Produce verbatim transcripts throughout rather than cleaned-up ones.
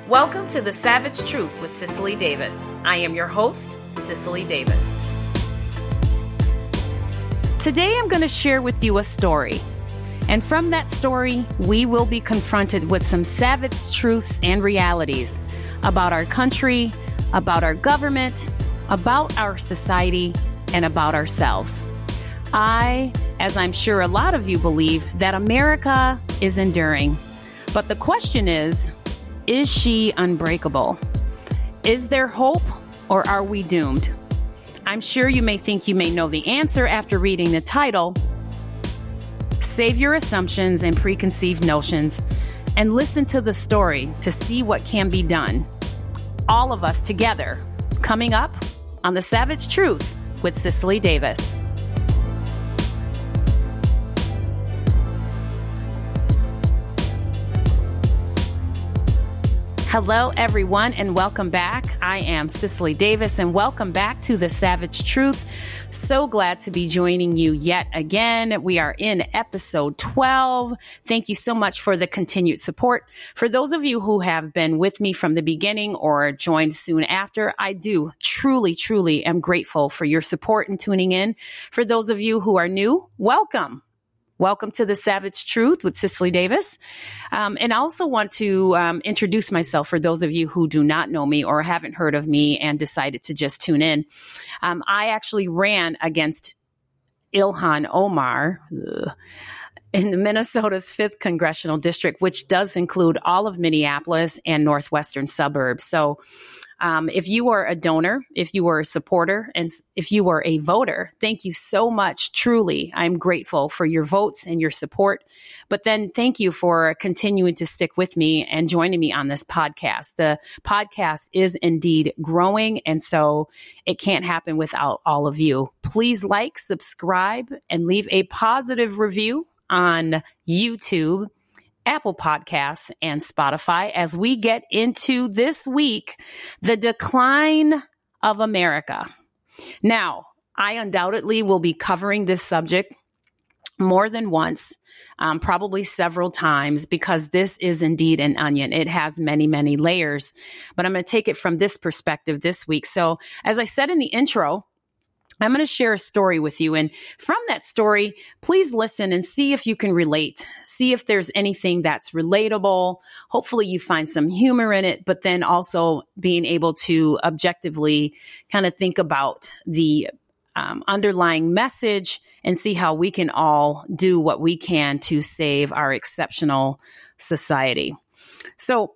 Welcome to The Savage Truth with Cicely Davis. I am your host, Cicely Davis. Today I'm going to share with you a story. And from that story, we will be confronted with some savage truths and realities about our country, about our government, about our society, and about ourselves. I, as I'm sure a lot of you believe, that America is enduring. But the question is, is she unbreakable? Is there hope, or are we doomed? I'm sure you may think you may know the answer after reading the title. Save your assumptions and preconceived notions and listen to the story to see what can be done. All of us together, coming up on The Savage Truth with Cicely Davis. Hello, everyone, and welcome back. I am Cicely Davis, and welcome back to The Savage Truth. So glad to be joining you yet again. We are in episode twelve. Thank you so much for the continued support. For those of you who have been with me from the beginning or joined soon after, I do truly, truly am grateful for your support and tuning in. For those of you who are new, welcome. Welcome to The Savage Truth with Cicely Davis. Um, and I also want to um, introduce myself for those of you who do not know me or haven't heard of me and decided to just tune in. Um, I actually ran against Ilhan Omar ugh, in the Minnesota's fifth Congressional District, which does include all of Minneapolis and northwestern suburbs. So Um, if you are a donor, if you were a supporter, and if you were a voter, thank you so much. Truly, I'm grateful for your votes and your support. But then thank you for continuing to stick with me and joining me on this podcast. The podcast is indeed growing, and so it can't happen without all of you. Please like, subscribe, and leave a positive review on YouTube, Apple Podcasts, and Spotify as we get into this week, the decline of America. Now, I undoubtedly will be covering this subject more than once, um, probably several times, because this is indeed an onion. It has many, many layers, but I'm going to take it from this perspective this week. So as I said in the intro, I'm going to share a story with you. And from that story, please listen and see if you can relate. See if there's anything that's relatable. Hopefully you find some humor in it, but then also being able to objectively kind of think about the um, underlying message and see how we can all do what we can to save our exceptional society. So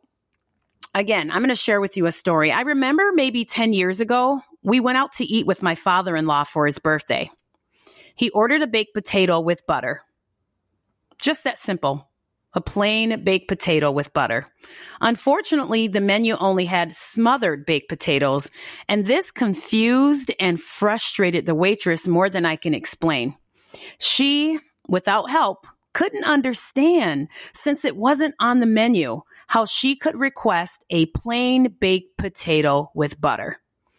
again, I'm going to share with you a story. I remember maybe ten years ago, we went out to eat with my father-in-law for his birthday. He ordered a baked potato with butter. Just that simple. A plain baked potato with butter. Unfortunately, the menu only had smothered baked potatoes, and this confused and frustrated the waitress more than I can explain. She, without help, couldn't understand, since it wasn't on the menu, how she could request a plain baked potato with butter.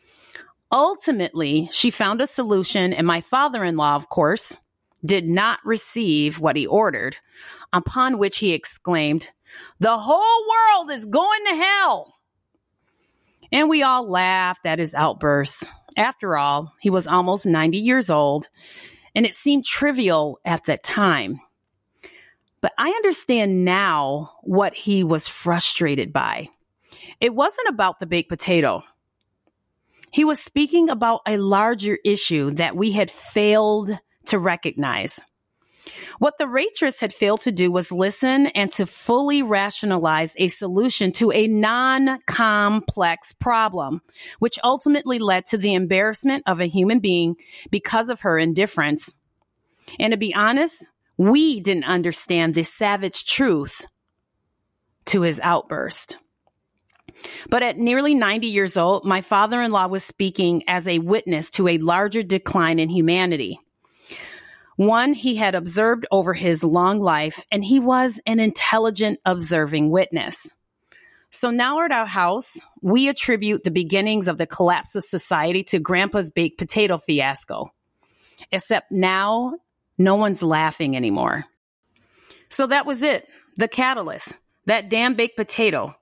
Ultimately, she found a solution, and my father-in-law, of course, did not receive what he ordered, upon which he exclaimed, "The whole world is going to hell!" And we all laughed at his outburst. After all, he was almost ninety years old, and it seemed trivial at that time. But I understand now what he was frustrated by. It wasn't about the baked potato. He was speaking about a larger issue that we had failed to recognize. What the waitress had failed to do was listen and to fully rationalize a solution to a non-complex problem, which ultimately led to the embarrassment of a human being because of her indifference. And to be honest, we didn't understand the savage truth to his outburst. But at nearly ninety years old, my father-in-law was speaking as a witness to a larger decline in humanity. One he had observed over his long life, and he was an intelligent, observing witness. So now at our house, we attribute the beginnings of the collapse of society to Grandpa's baked potato fiasco. Except now, no one's laughing anymore. So that was it, the catalyst, that damn baked potato.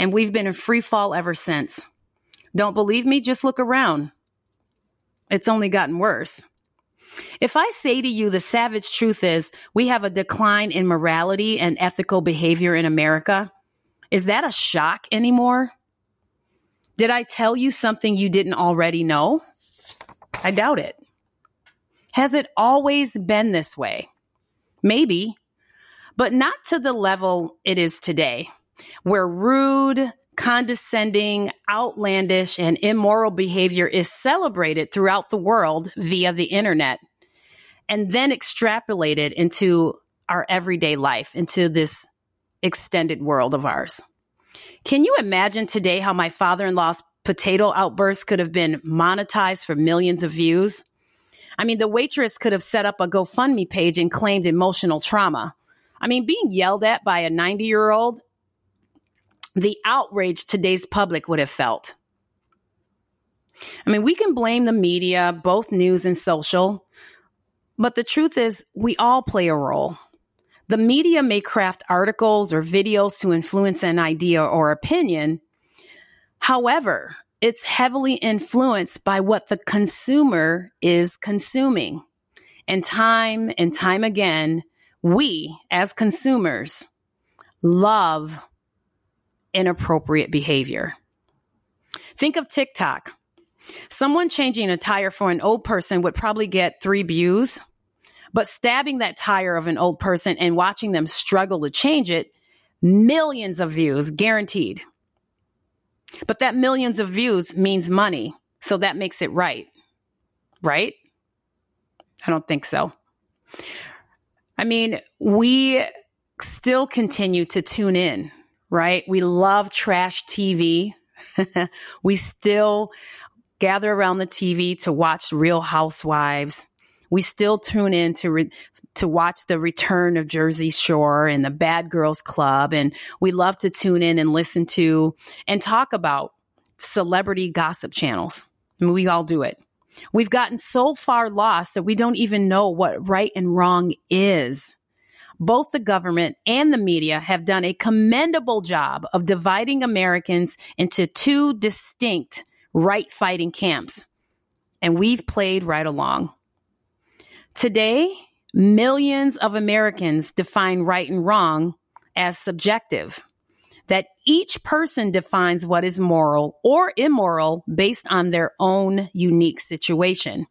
And we've been in free fall ever since. Don't believe me? Just look around. It's only gotten worse. If I say to you the savage truth is we have a decline in morality and ethical behavior in America, is that a shock anymore? Did I tell you something you didn't already know? I doubt it. Has it always been this way? Maybe, but not to the level it is today, where rude, condescending, outlandish, and immoral behavior is celebrated throughout the world via the internet and then extrapolated into our everyday life, into this extended world of ours. Can you imagine today how my father-in-law's potato outburst could have been monetized for millions of views? I mean, the waitress could have set up a GoFundMe page and claimed emotional trauma. I mean, being yelled at by a ninety-year-old, the outrage today's public would have felt. I mean, we can blame the media, both news and social, but the truth is we all play a role. The media may craft articles or videos to influence an idea or opinion. However, it's heavily influenced by what the consumer is consuming. And time and time again, we as consumers love inappropriate behavior. Think of TikTok. Someone changing a tire for an old person would probably get three views, but stabbing that tire of an old person and watching them struggle to change it, millions of views guaranteed. But that millions of views means money, so that makes it right. Right? I don't think so. I mean, we still continue to tune in, right? We love trash T V. We still gather around the T V to watch Real Housewives. We still tune in to re- to watch the return of Jersey Shore and the Bad Girls Club. And we love to tune in and listen to and talk about celebrity gossip channels. I mean, we all do it. We've gotten so far lost that we don't even know what right and wrong is. Both the government and the media have done a commendable job of dividing Americans into two distinct right-fighting camps. And we've played right along. Today, millions of Americans define right and wrong as subjective, that each person defines what is moral or immoral based on their own unique situation.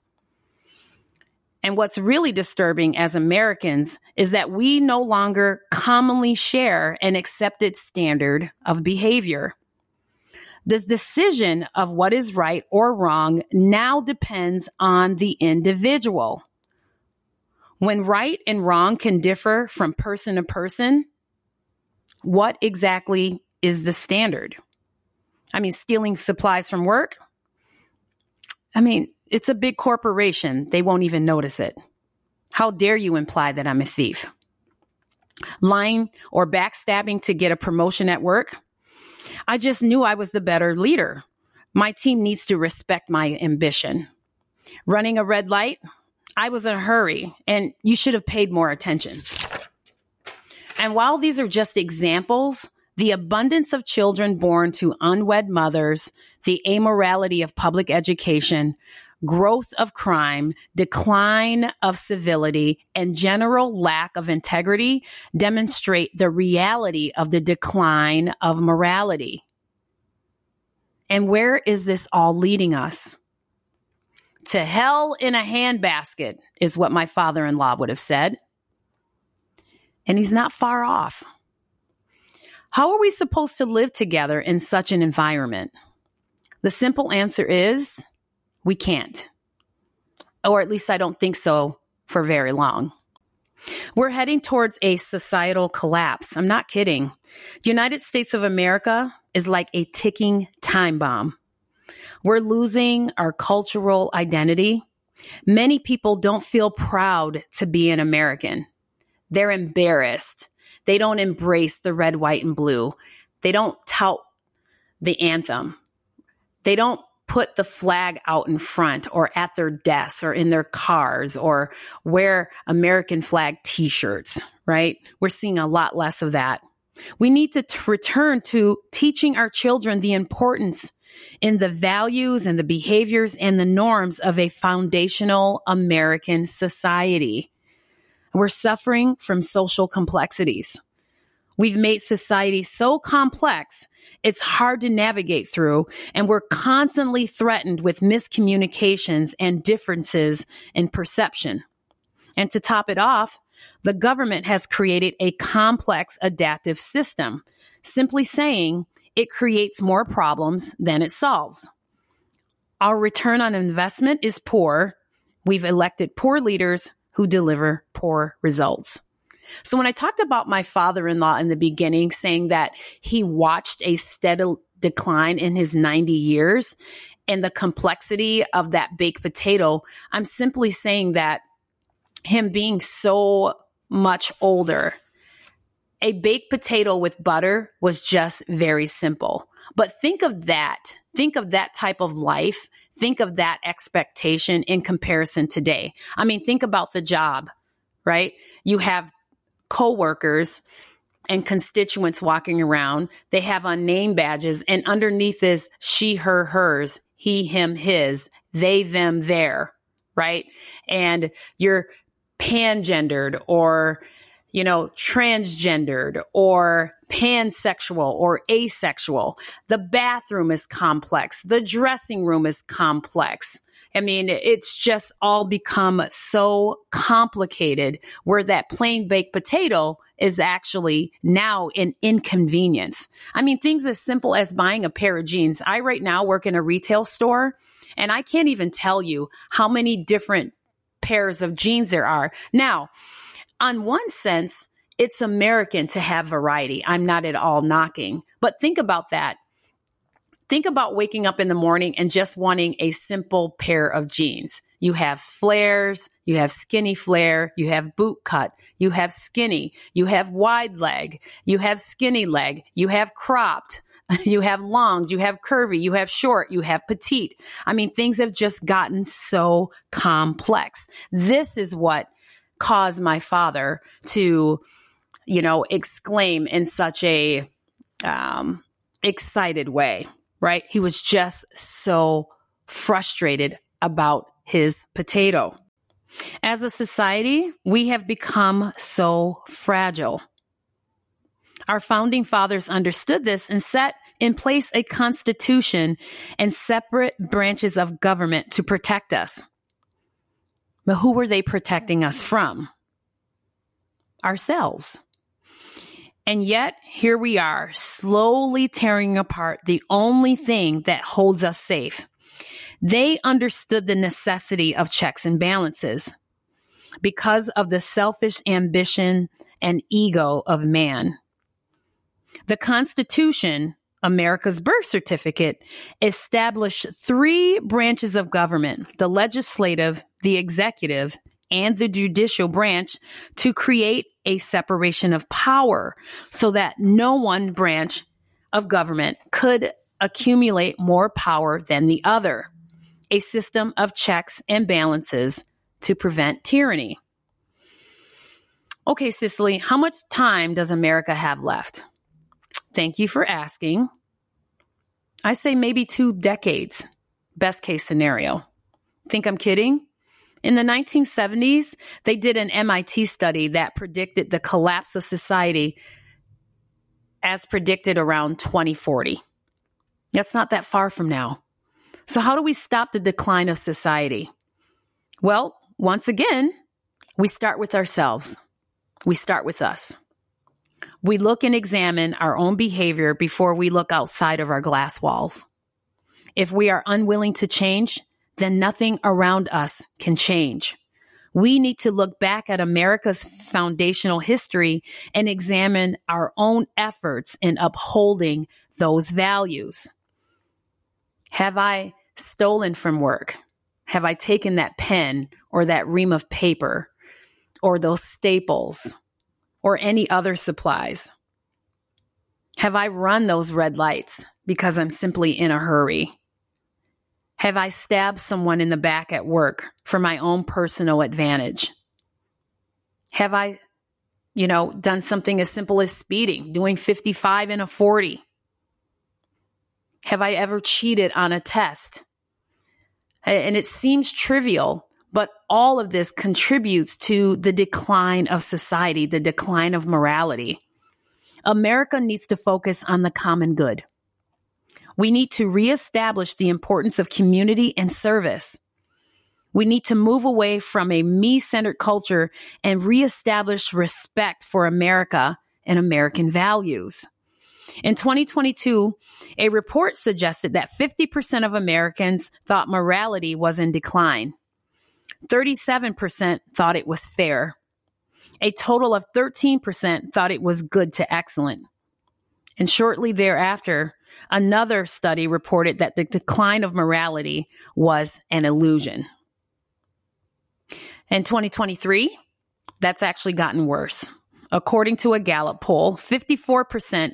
And what's really disturbing as Americans is that we no longer commonly share an accepted standard of behavior. The decision of what is right or wrong now depends on the individual. When right and wrong can differ from person to person, what exactly is the standard? I mean, stealing supplies from work? I mean, it's a big corporation. They won't even notice it. How dare you imply that I'm a thief? Lying or backstabbing to get a promotion at work? I just knew I was the better leader. My team needs to respect my ambition. Running a red light? I was in a hurry, and you should have paid more attention. And while these are just examples, the abundance of children born to unwed mothers, the amorality of public education, growth of crime, decline of civility, and general lack of integrity demonstrate the reality of the decline of morality. And where is this all leading us? To hell in a handbasket is what my father-in-law would have said. And he's not far off. How are we supposed to live together in such an environment? The simple answer is we can't. Or at least I don't think so for very long. We're heading towards a societal collapse. I'm not kidding. The United States of America is like a ticking time bomb. We're losing our cultural identity. Many people don't feel proud to be an American. They're embarrassed. They don't embrace the red, white, and blue. They don't tout the anthem. They don't put the flag out in front or at their desks or in their cars or wear American flag t-shirts, right? We're seeing a lot less of that. We need to t- return to teaching our children the importance in the values and the behaviors and the norms of a foundational American society. We're suffering from social complexities. We've made society so complex, it's hard to navigate through, and we're constantly threatened with miscommunications and differences in perception. And to top it off, the government has created a complex adaptive system, simply saying it creates more problems than it solves. Our return on investment is poor. We've elected poor leaders who deliver poor results. So when I talked about my father-in-law in the beginning, saying that he watched a steady decline in his ninety years and the complexity of that baked potato, I'm simply saying that him being so much older, a baked potato with butter was just very simple. But think of that. Think of that type of life. Think of that expectation in comparison today. I mean, think about the job, right? You have coworkers and constituents walking around. They have on name badges, and underneath is she, her, hers, he, him, his, they, them, their, right? And you're pangendered or, you know, transgendered or pansexual or asexual. The bathroom is complex. The dressing room is complex. I mean, it's just all become so complicated where that plain baked potato is actually now an inconvenience. I mean, things as simple as buying a pair of jeans. I right now work in a retail store, and I can't even tell you how many different pairs of jeans there are. Now, on one sense, it's American to have variety. I'm not at all knocking, but think about that. Think about waking up in the morning and just wanting a simple pair of jeans. You have flares, you have skinny flare, you have boot cut, you have skinny, you have wide leg, you have skinny leg, you have cropped, you have longs, you have curvy, you have short, you have petite. I mean, things have just gotten so complex. This is what caused my father to, you know, exclaim in such a um, excited way. Right? He was just so frustrated about his potato. As a society, we have become so fragile. Our founding fathers understood this and set in place a constitution and separate branches of government to protect us. But who were they protecting us from? Ourselves. And yet, here we are, slowly tearing apart the only thing that holds us safe. They understood the necessity of checks and balances because of the selfish ambition and ego of man. The Constitution, America's birth certificate, established three branches of government, the legislative, the executive, and the judicial branch, to create a separation of power so that no one branch of government could accumulate more power than the other. A system of checks and balances to prevent tyranny. Okay, Cicely, how much time does America have left? Thank you for asking. I say maybe two decades, best case scenario. Think I'm kidding? In the nineteen seventies, they did an M I T study that predicted the collapse of society as predicted around twenty forty. That's not that far from now. So how do we stop the decline of society? Well, once again, we start with ourselves. We start with us. We look and examine our own behavior before we look outside of our glass walls. If we are unwilling to change, then nothing around us can change. We need to look back at America's foundational history and examine our own efforts in upholding those values. Have I stolen from work? Have I taken that pen or that ream of paper or those staples or any other supplies? Have I run those red lights because I'm simply in a hurry? Have I stabbed someone in the back at work for my own personal advantage? Have I you know, done something as simple as speeding, doing fifty-five and a forty? Have I ever cheated on a test? And it seems trivial, but all of this contributes to the decline of society, the decline of morality. America needs to focus on the common good. We need to reestablish the importance of community and service. We need to move away from a me-centered culture and reestablish respect for America and American values. In twenty twenty-two, a report suggested that fifty percent of Americans thought morality was in decline. thirty-seven percent thought it was fair. A total of thirteen percent thought it was good to excellent. And shortly thereafter, another study reported that the decline of morality was an illusion. In twenty twenty-three, that's actually gotten worse. According to a Gallup poll, fifty-four percent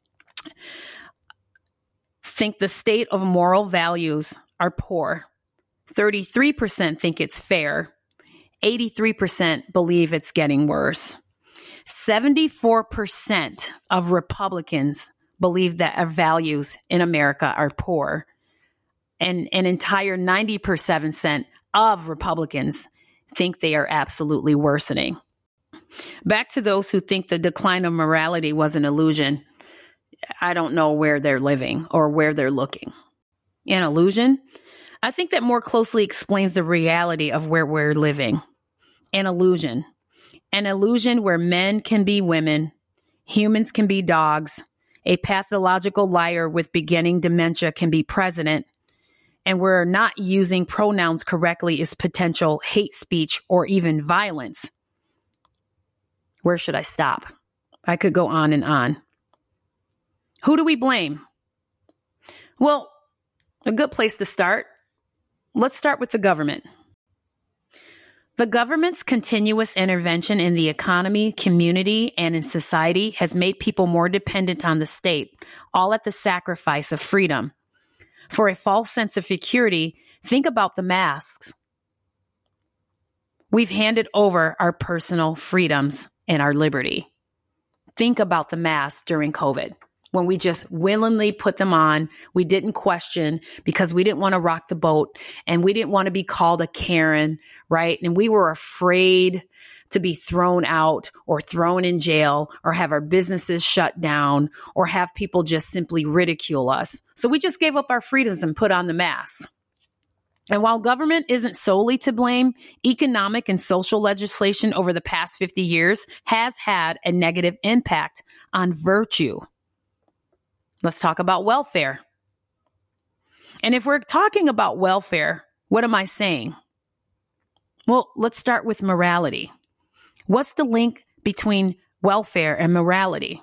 think the state of moral values are poor. thirty-three percent think it's fair. eighty-three percent believe it's getting worse. seventy-four percent of Republicans believe that our values in America are poor. And an entire ninety percent of Republicans think they are absolutely worsening. Back to those who think the decline of morality was an illusion. I don't know where they're living or where they're looking. An illusion? I think that more closely explains the reality of where we're living. An illusion. An illusion where men can be women, humans can be dogs, a pathological liar with beginning dementia can be president, and we're not using pronouns correctly is potential hate speech or even violence. Where should I stop? I could go on and on. Who do we blame? Well, a good place to start. Let's start with the government. The government's continuous intervention in the economy, community, and in society has made people more dependent on the state, all at the sacrifice of freedom. For a false sense of security, think about the masks. We've handed over our personal freedoms and our liberty. Think about the masks during COVID, when we just willingly put them on. We didn't question because we didn't want to rock the boat and we didn't want to be called a Karen, right? And we were afraid to be thrown out or thrown in jail or have our businesses shut down or have people just simply ridicule us. So we just gave up our freedoms and put on the mask. And while government isn't solely to blame, economic and social legislation over the past fifty years has had a negative impact on virtue. Let's talk about welfare. And if we're talking about welfare, what am I saying? Well, let's start with morality. What's the link between welfare and morality?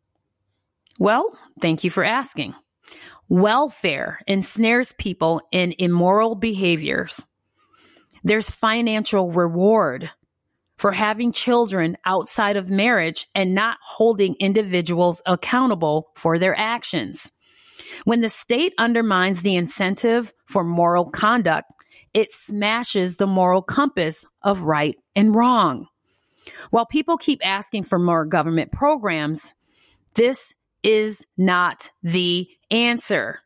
Well, thank you for asking. Welfare ensnares people in immoral behaviors. There's financial reward for having children outside of marriage and not holding individuals accountable for their actions. When the state undermines the incentive for moral conduct, it smashes the moral compass of right and wrong. While people keep asking for more government programs, this is not the answer.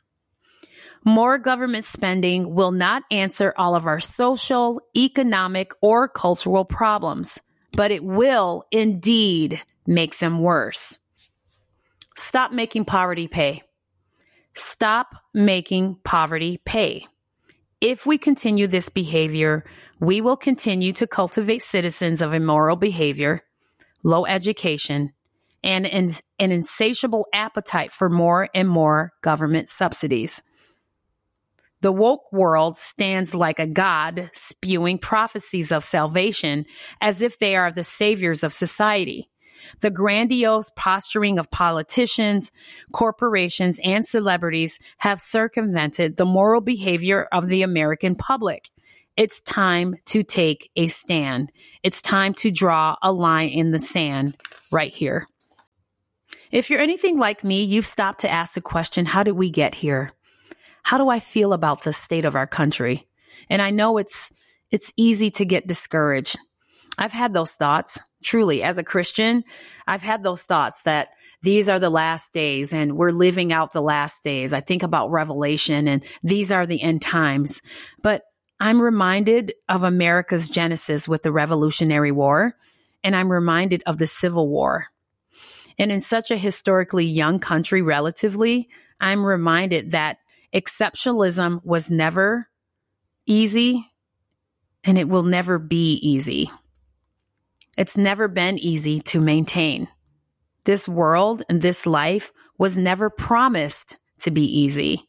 More government spending will not answer all of our social, economic, or cultural problems, but it will indeed make them worse. Stop making poverty pay. Stop making poverty pay. If we continue this behavior, we will continue to cultivate citizens of immoral behavior, low education, and an, an insatiable appetite for more and more government subsidies. The woke world stands like a god spewing prophecies of salvation as if they are the saviors of society. The grandiose posturing of politicians, corporations, and celebrities have circumvented the moral behavior of the American public. It's time to take a stand. It's time to draw a line in the sand right here. If you're anything like me, you've stopped to ask the question, how did we get here? How do I feel about the state of our country? And I know it's it's easy to get discouraged. I've had those thoughts. Truly, as a Christian, I've had those thoughts that these are the last days and we're living out the last days. I think about Revelation and these are the end times. But I'm reminded of America's genesis with the Revolutionary War, and I'm reminded of the Civil War. And in such a historically young country, relatively, I'm reminded that exceptionalism was never easy and it will never be easy. It's never been easy to maintain. This world and this life was never promised to be easy.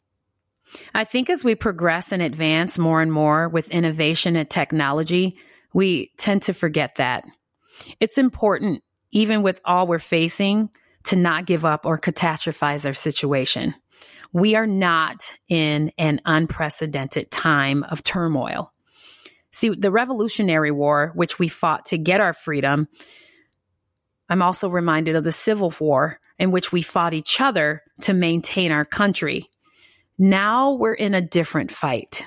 I think as we progress and advance more and more with innovation and technology, we tend to forget that. It's important, even with all we're facing, to not give up or catastrophize our situation. We are not in an unprecedented time of turmoil. See, the Revolutionary War, which we fought to get our freedom, I'm also reminded of the Civil War, in which we fought each other to maintain our country. Now we're in a different fight.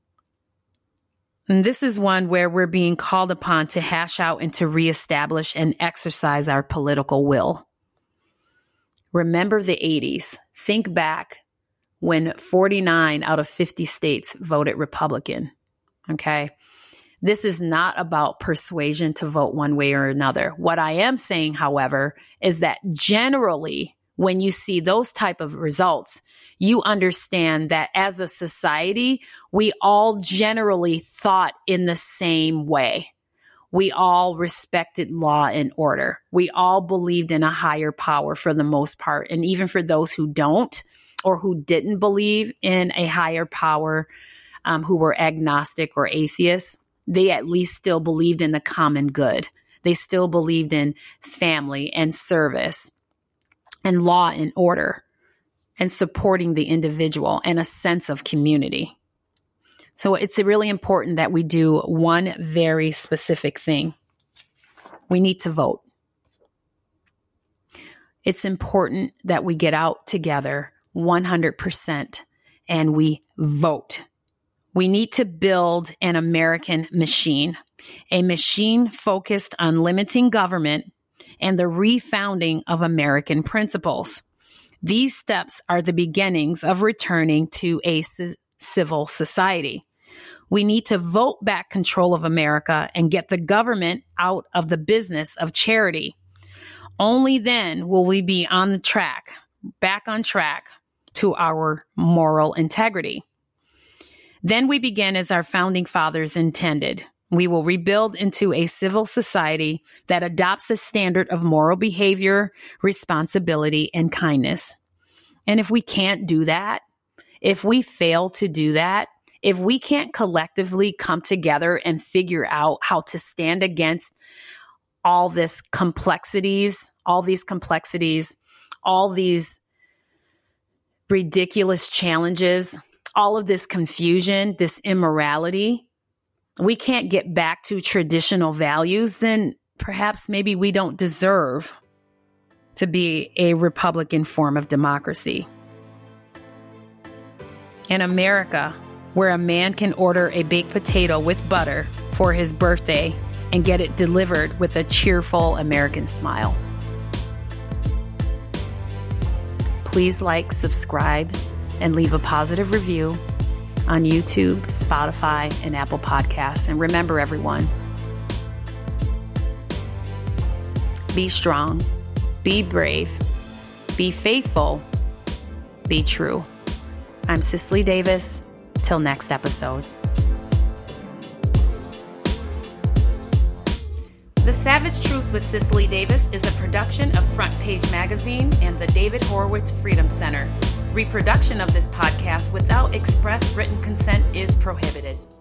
And this is one where we're being called upon to hash out and to reestablish and exercise our political will. Remember the eighties. Think back when forty-nine out of fifty states voted Republican. Okay. This is not about persuasion to vote one way or another. What I am saying, however, is that generally, when you see those type of results, you understand that as a society, we all generally thought in the same way. We all respected law and order. We all believed in a higher power for the most part. And even for those who don't or who didn't believe in a higher power, um, who were agnostic or atheists, they at least still believed in the common good. They still believed in family and service and law and order and supporting the individual and a sense of community. So it's really important that we do one very specific thing. We need to vote. It's important that we get out together one hundred percent and we vote. We need to build an American machine, a machine focused on limiting government and the refounding of American principles. These steps are the beginnings of returning to a c- civil society. We need to vote back control of America and get the government out of the business of charity. Only then will we be on the track, back on track to our moral integrity. Then we begin as our founding fathers intended. We will rebuild into a civil society that adopts a standard of moral behavior, responsibility, and kindness. And if we can't do that, if we fail to do that, if we can't collectively come together and figure out how to stand against all this complexities, all these complexities, all these ridiculous challenges, all of this confusion, this immorality, we can't get back to traditional values, then perhaps maybe we don't deserve to be a Republican form of democracy. In America, where a man can order a baked potato with butter for his birthday and get it delivered with a cheerful American smile. Please like, subscribe, and leave a positive review on YouTube, Spotify, and Apple Podcasts. And remember, everyone, be strong, be brave, be faithful, be true. I'm Cicely Davis. Till next episode. The Savage Truth with Cicely Davis is a production of Front Page Magazine and the David Horowitz Freedom Center. Reproduction of this podcast without express written consent is prohibited.